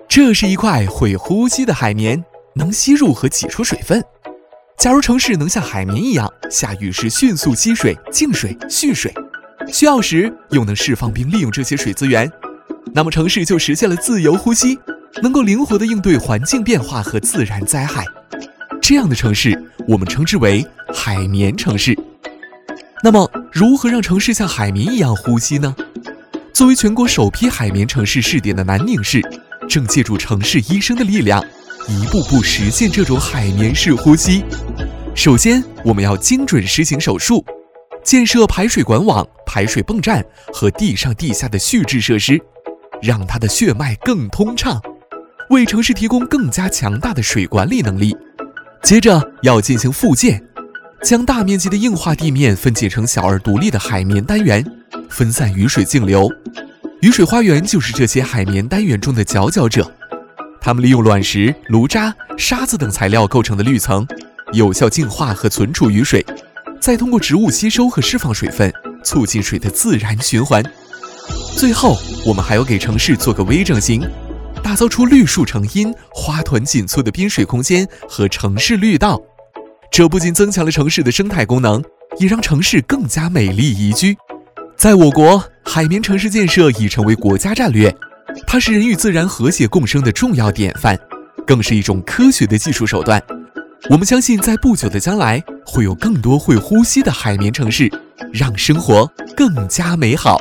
这是一块会呼吸的海绵，能吸入和挤出水分。假如城市能像海绵一样，下雨时迅速吸水、净水、蓄水，需要时又能释放并利用这些水资源，那么城市就实现了自由呼吸，能够灵活地应对环境变化和自然灾害。这样的城市，我们称之为海绵城市。那么，如何让城市像海绵一样呼吸呢？作为全国首批海绵城市试点的南宁市，正借助城市医生的力量，一步步实现这种海绵式呼吸。首先，我们要精准实行手术，建设排水管网、排水泵站和地上地下的蓄滞设施，让它的血脉更通畅，为城市提供更加强大的水管理能力。接着要进行复建，将大面积的硬化地面分解成小而独立的海绵单元，分散雨水径流。雨水花园就是这些海绵单元中的佼佼者，它们利用卵石、炉渣、沙子等材料构成的滤层，有效净化和存储雨水，再通过植物吸收和释放水分，促进水的自然循环。最后，我们还要给城市做个微整形，打造出绿树成荫、花团锦簇的滨水空间和城市绿道。这不仅增强了城市的生态功能，也让城市更加美丽宜居。在我国，海绵城市建设已成为国家战略，它是人与自然和谐共生的重要典范，更是一种科学的技术手段。我们相信，在不久的将来，会有更多会呼吸的海绵城市，让生活更加美好。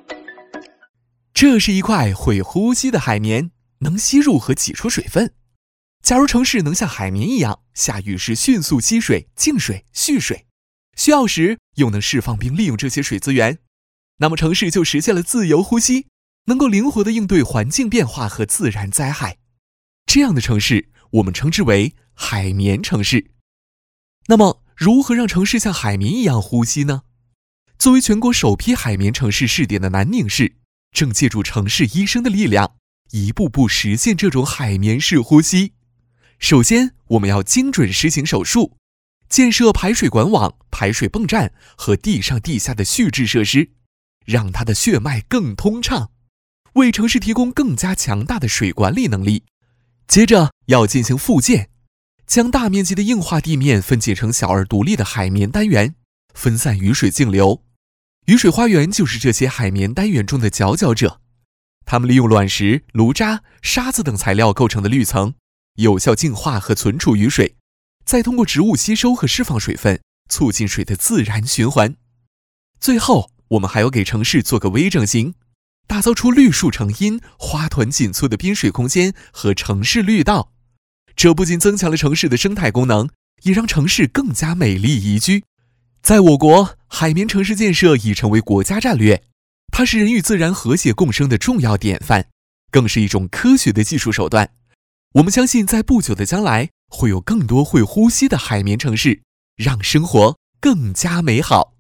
这是一块会呼吸的海绵，能吸入和挤出水分。假如城市能像海绵一样，下雨时迅速吸水、净水、蓄水，需要时又能释放并利用这些水资源，那么城市就实现了自由呼吸，能够灵活地应对环境变化和自然灾害。这样的城市，我们称之为海绵城市。那么，如何让城市像海绵一样呼吸呢？作为全国首批海绵城市试点的南宁市，正借助城市医生的力量，一步步实现这种海绵式呼吸。首先，我们要精准实行手术，建设排水管网、排水泵站和地上地下的蓄滞设施，让它的血脉更通畅，为城市提供更加强大的水管理能力。接着要进行复建，将大面积的硬化地面分解成小而独立的海绵单元，分散雨水径流。雨水花园就是这些海绵单元中的佼佼者，它们利用卵石、炉渣、沙子等材料构成的滤层，有效净化和存储雨水，再通过植物吸收和释放水分，促进水的自然循环。最后，我们还要给城市做个微整形，打造出绿树成荫、花团锦簇的滨水空间和城市绿道。这不仅增强了城市的生态功能，也让城市更加美丽宜居。在我国，海绵城市建设已成为国家战略，它是人与自然和谐共生的重要典范，更是一种科学的技术手段。我们相信，在不久的将来，会有更多会呼吸的海绵城市，让生活更加美好。